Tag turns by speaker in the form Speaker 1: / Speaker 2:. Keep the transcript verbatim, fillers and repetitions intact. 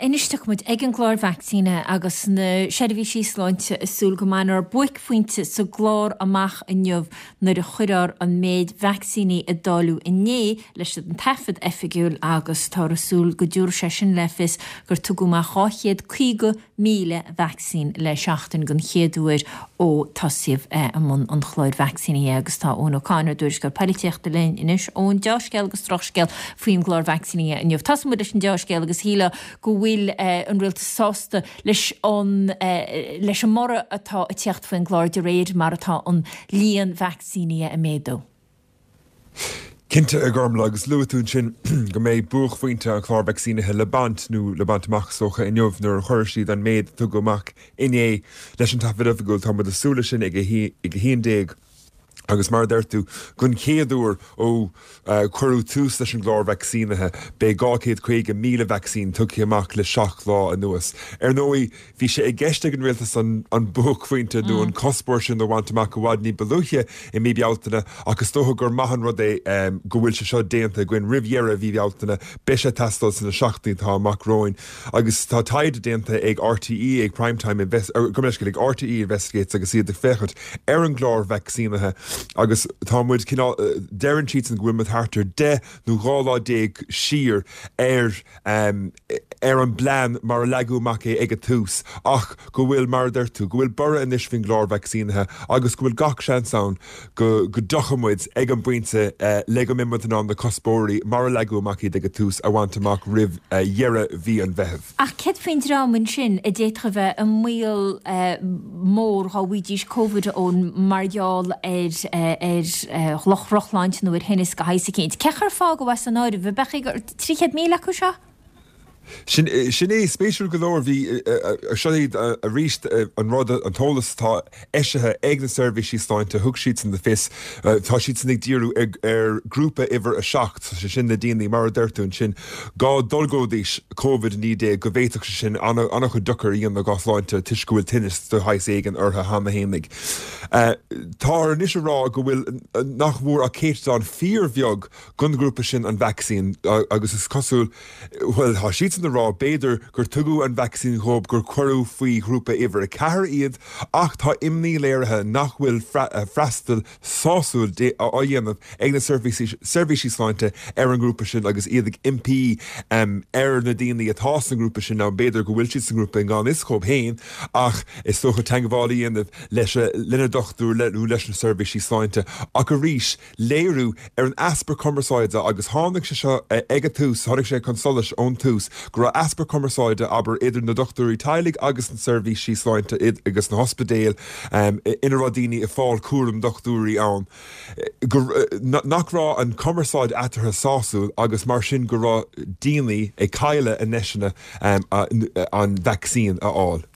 Speaker 1: Inisteach muid ag an glár vaccíne agus na seirbhísí sláinte isúil go manar buic faointe sa glár amach inniuh nar a chuirear an méid vaccíní a dáú inné leis an tafad effigiúil agus tá asúil go dúr sé sin lefis gur tugu má cháchéad cígo míle vaccín le seachtain gon chéadúir ó tasíomh am an chláir vaccíní agus tá ón ó cánar dúirs gur palitíochta lein inis ón deascéil agus trochscéil faoin glár vaccíní inniuh tasmuid leis an deascéil agus híle go bhfuil uh, an rialta sásta leis an uh, leis an mara atá a teacht faoin glár de réir mar atá an líon vaccíní a méadú.
Speaker 2: Cinnte a gormla agus luatún sin go méid buach faointe an chlár vaccínathe le bant nó le bantach socha inniuh nuair chuir siad an méid tu goach iné leis an tafad ofagúil tá a súla sin ag híon déag. Agus mar d'irtú gon chéadúir ó uh, cuirú tús leis an glár vaccínathe be gácéad chuige míle vaccín tuci amach le seach lá a nuas. Ar nóí bhí sé ag gceiste an rialtas an, an buach faointe nó an cospóir sin do bhaint amach go bhhaid ní beluche i mí bealtaine agus tótha gur maihan rud é um, go bhfuil se seo déanta gin riviera bhí bealtaine be sé testal san na seachtaí tá amach roin. Agus tá taide déanta ag R T E ag primetime invest, or, go ag R T E investigates agus iad de fechart ar an glár vaccínathe agus támuid cinál uh, deran sheets an gwimmet hartar de nó gála déag sir ar um, ar an blan mar legu mac é ag a tús ach go bhfuil mar d'irtú go bhfuil bara inis fin glár vaccínathe agus go bhfuil gach seansáin go go dochamuid ag an buinte uh, le go mimid an na cospóirí mar legu mac ag a tús a bhaint amach rih dhearra uh, bhí an bheithh.
Speaker 1: Ach ced faoin rámin sin a déitra bheith an míl uh, mór há bhuidís COVID ón margheall ar ar chlochrochláint nó ar hinnis go haise céint. Cechar fá go was an áir bheith becha gur tríchéad míle acu seo?
Speaker 2: Sin é spéisiú golóir bhí seid a ríist an rud an tólas tá éisithe ag na servicesí stáinte thug siad in de fis tá siad nig díú ar grúpa iwwer a seacht sin na daoine mar d'irtún sin gá dulgódís COVID ní dé go bhhéiteach sin anna chu duchar íon na gáthláinte tuiscúil tinnis do hais éigen ortha hama hénig. Tá ar níos rá go bhfuil nach bhór a céit an fíor bheag gun grúpa sin an vaccín agus is cosúil bhfuil tá siad na rá béidir gur tugu an vaccín hób gur cuirú faoi grúpa iwwer a cehar iad ach tá imní léirithe nach bhfuil freastal sáúil á dhéanamh ag na servicesí sláinte ar an grúpa sin agus iad ag impí um, ar na daoine atá san grúpa sin ná béidir go bhfuil siad san grúpa gán is chomh héin ach is socha teangáil dhéanamh leis linne dochtú leú leis na servicesí sláinte ach go ríis léirú ar an asper commerceáide agus tháinig se seo ag a tús tháinig sé consolis ón tús gur asper commerceáide aber idir na dochtúí tailig agus an servicesí sláinte agus na hospedéil um, ina radíine i fáil cuaram dochtúí ann. Nach rá an commerceáid atartha sáúil agus mar sin go rá daoine ag caile a neisina um, an vaccín a áil.